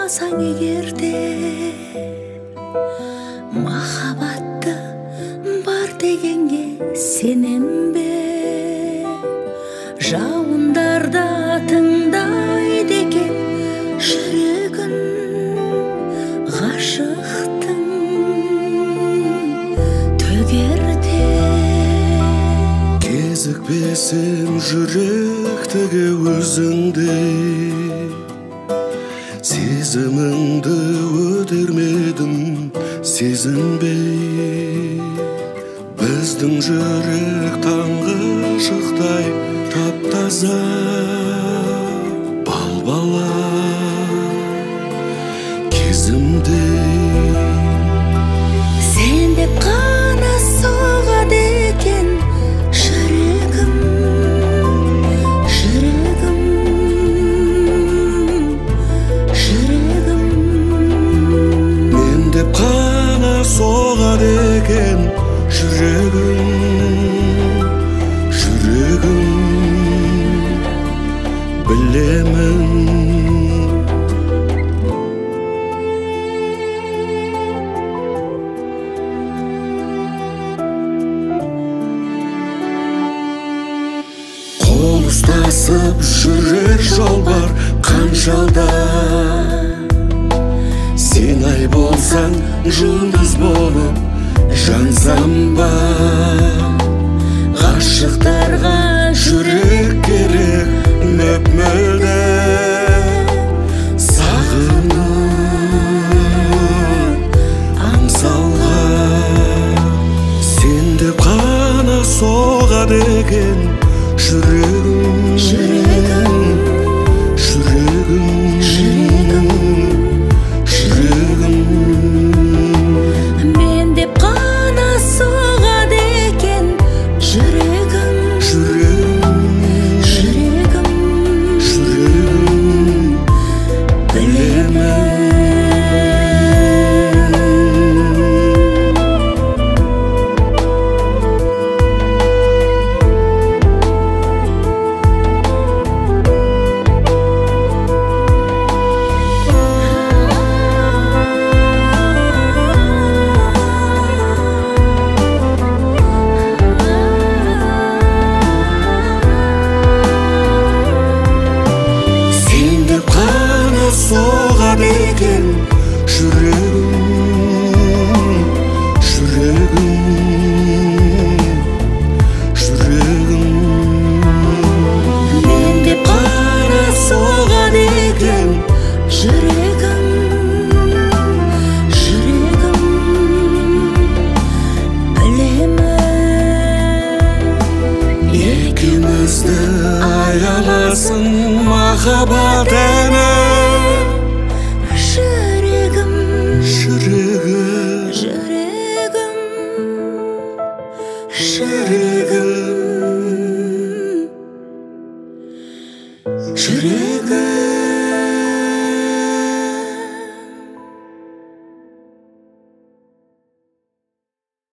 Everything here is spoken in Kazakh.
қаласаң егерде, махаббатты бар дегенге сенем бе? Жауындарда тыңдайды екен жүрегін ғашықтың төгерде. Кезікпесем жүректігі өзіңдей, сезіміңді өтермедім сезінбей. Біздің жүрек таңғы шықтай тап-таза, бал-бала кезімдей. Сен деп қана соғады екен жүрегім, жүрегім, жүрегім. Мен деп қана соғады екен жүрегім, жүрегім, білемін. Қол ұстасып жүрер жол бар қаншалда, сен ай болсаң жұлдыз болып жансам ба? Ғашықтарға жүрек керек мөп-мөлдір, сағынып аңсауға. Сен деп қана соғады екен жүрегім, жүрегім, жүрегім, жүрегім, жүрегім. Мен деп қана соғады екен жүрегім, Жүрегім, жүрегім, жүрегім, білемін. Соғады екен жүрегім, жүрегім, жүрегім. мен деп қана соғады екен жүрегім, жүрегім, білемін. Екеумізді аяласын махаббат